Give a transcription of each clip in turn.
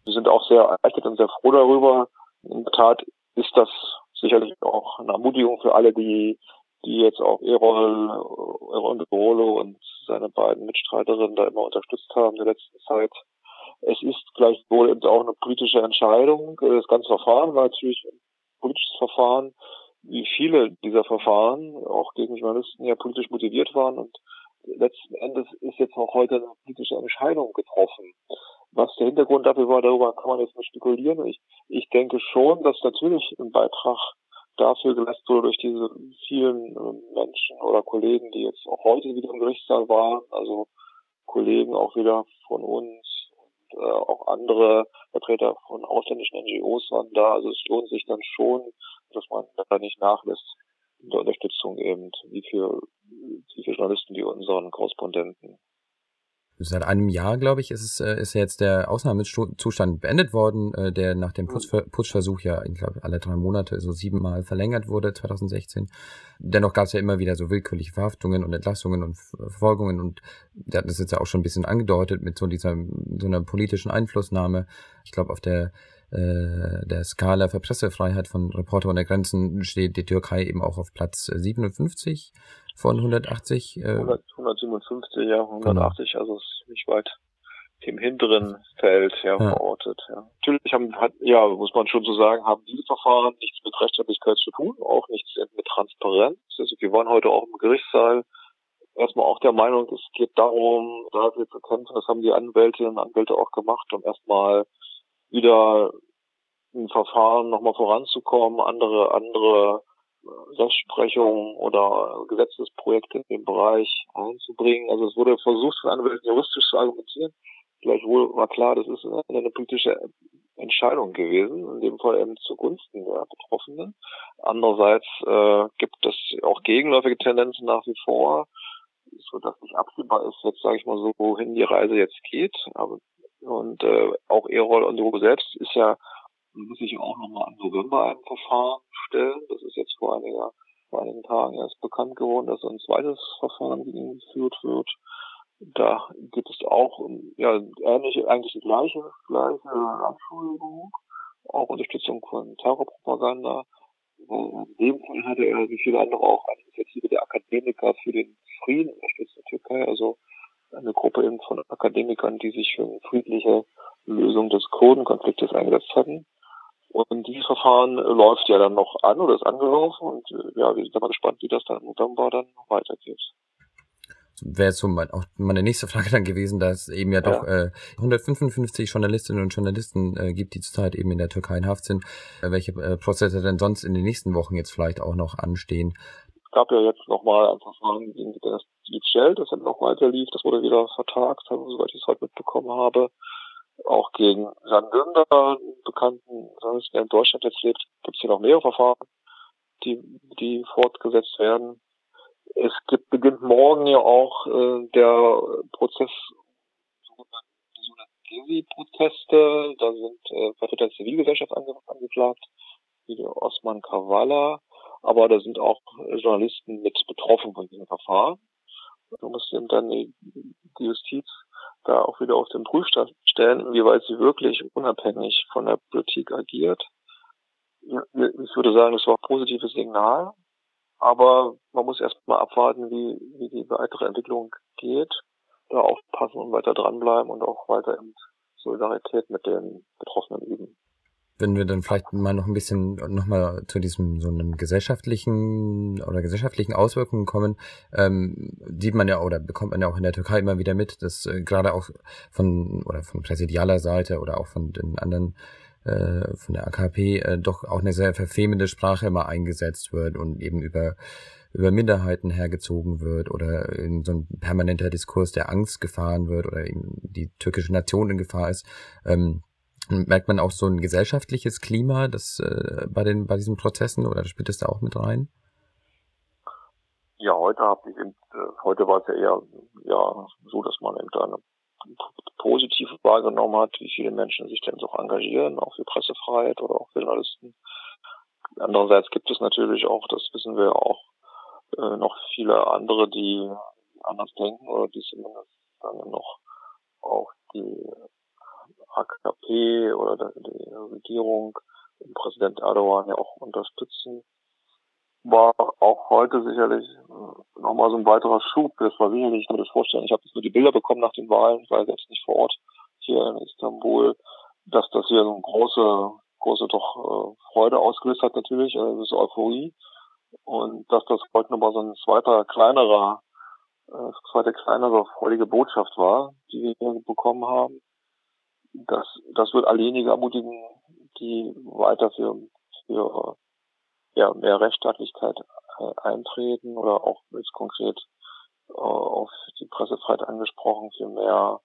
Wir sind auch sehr erleichtert und sehr froh darüber. In der Tat ist das sicherlich auch eine Ermutigung für alle, die jetzt auch Erol de Rolo und seine beiden Mitstreiterinnen da immer unterstützt haben in der letzten Zeit. Es ist gleichwohl eben auch eine politische Entscheidung. Das ganze Verfahren war natürlich ein politisches Verfahren, wie viele dieser Verfahren auch gegen Journalisten ja politisch motiviert waren. Und letzten Endes ist jetzt auch heute eine politische Entscheidung getroffen. Was der Hintergrund dafür war, darüber kann man jetzt nicht spekulieren. Ich denke schon, dass natürlich ein Beitrag dafür geleistet wurde durch diese vielen Menschen oder Kollegen, die jetzt auch heute wieder im Gerichtssaal waren, also Kollegen auch wieder von uns und auch andere Vertreter von ausländischen NGOs waren da. Also es lohnt sich dann schon, dass man da nicht nachlässt in der Unterstützung eben, wie für Journalisten wie unseren Korrespondenten. Seit einem Jahr, glaube ich, ist ja jetzt der Ausnahmezustand beendet worden, der nach dem Putschversuch ja, ich glaube, alle 3 Monate so 7-mal verlängert wurde, 2016. Dennoch gab es ja immer wieder so willkürliche Verhaftungen und Entlassungen und Verfolgungen und der hat das jetzt ja auch schon ein bisschen angedeutet mit so einer politischen Einflussnahme. Ich glaube, auf der Skala für Pressefreiheit von Reporter ohne Grenzen steht die Türkei eben auch auf Platz 57 von 180. 157, ja, 180, genau. Also ist nicht weit im hinteren Feld verortet. Ja. Natürlich muss man schon so sagen, haben diese Verfahren nichts mit Rechtsstaatlichkeit zu tun, auch nichts mit Transparenz. Also wir waren heute auch im Gerichtssaal erstmal auch der Meinung, es geht darum, dafür zu kämpfen, das haben die Anwältinnen und Anwälte auch gemacht, um erstmal wieder ein Verfahren nochmal voranzukommen, andere Rechtsprechung oder Gesetzesprojekte in dem Bereich einzubringen. Also es wurde versucht, von Anwälten juristisch zu argumentieren. Gleichwohl war klar, das ist eine politische Entscheidung gewesen, in dem Fall eben zugunsten der Betroffenen. Andererseits gibt es auch gegenläufige Tendenzen nach wie vor, sodass nicht absehbar ist, jetzt sage ich mal so, wohin die Reise jetzt geht. Und auch Erol und Hugo selbst muss sich auch nochmal im November ein Verfahren stellen. Das ist jetzt vor einigen Tagen erst bekannt geworden, dass ein zweites Verfahren gegen ihn geführt wird. Da gibt es auch eigentlich die gleiche Anschuldigung, auch Unterstützung von Terrorpropaganda. In dem Fall hatte er, wie viele andere auch, eine Initiative der Akademiker für den Frieden unterstützt in der Türkei, also eine Gruppe eben von Akademikern, die sich für eine friedliche Lösung des Kurdenkonfliktes eingesetzt hatten. Und dieses Verfahren läuft ja dann noch an oder ist angelaufen und wir sind mal gespannt, wie das dann im November dann weitergeht. Wäre jetzt so auch meine nächste Frage dann gewesen, dass es eben ja doch 155 Journalistinnen und Journalisten gibt, die zurzeit eben in der Türkei in Haft sind. Welche Prozesse denn sonst in den nächsten Wochen jetzt vielleicht auch noch anstehen? Es gab ja jetzt nochmal ein Verfahren gegen das Yücel, das dann noch weiter lief. Das wurde wieder vertagt, soweit ich es heute mitbekommen habe. Auch gegen Jan Dündar, einen bekannten Journalisten, der in Deutschland jetzt lebt, gibt es hier noch mehrere Verfahren, die fortgesetzt werden. Beginnt morgen ja auch der Prozess, sogenannten Gezi-Proteste. Da sind Vertreter der Zivilgesellschaft angeklagt, wie der Osman Kavala. Aber da sind auch Journalisten mit betroffen von diesem Verfahren. Da muss eben dann die Justiz da auch wieder auf den Prüfstand stellen, inwieweit sie wirklich unabhängig von der Politik agiert. Ich würde sagen, das war ein positives Signal, aber man muss erst mal abwarten, wie die weitere Entwicklung geht, da aufpassen und weiter dranbleiben und auch weiter in Solidarität mit den Betroffenen üben. Wenn wir dann vielleicht mal noch ein bisschen nochmal zu diesem so einem gesellschaftlichen Auswirkungen kommen, sieht man ja oder bekommt man ja auch in der Türkei immer wieder mit, dass gerade auch von präsidialer Seite oder auch von den anderen von der AKP doch auch eine sehr verfemende Sprache immer eingesetzt wird und eben über Minderheiten hergezogen wird oder in so ein permanenter Diskurs der Angst gefahren wird oder eben die türkische Nation in Gefahr ist. Merkt man auch so ein gesellschaftliches Klima, das bei diesen Prozessen oder spielt es da auch mit rein? Ja, heute war es ja eher so, dass man eben da eine positiv wahrgenommen hat, wie viele Menschen sich denn so engagieren, auch für Pressefreiheit oder auch für Journalisten. Andererseits gibt es natürlich auch, das wissen wir auch, noch viele andere, die anders denken oder die zumindest dann noch auch die AKP oder die Regierung und Präsident Erdogan ja auch unterstützen. War auch heute sicherlich nochmal so ein weiterer Schub. Das war sicherlich, ich kann mir das vorstellen, ich habe jetzt nur die Bilder bekommen nach den Wahlen, ich war selbst nicht vor Ort hier in Istanbul, dass das hier so eine große doch Freude ausgelöst hat natürlich, also so Euphorie. Und dass das heute nochmal so ein zweite kleinere freudige Botschaft war, die wir hier bekommen haben. Das wird all diejenigen ermutigen, die weiter für mehr Rechtsstaatlichkeit eintreten oder auch jetzt konkret auf die Pressefreiheit angesprochen, für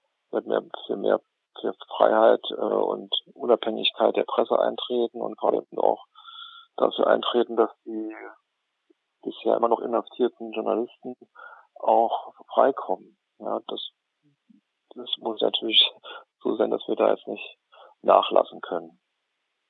Freiheit und Unabhängigkeit der Presse eintreten und gerade auch dafür eintreten, dass die bisher immer noch inhaftierten Journalisten auch freikommen. Ja, das muss natürlich so sein, dass wir da jetzt nicht nachlassen können.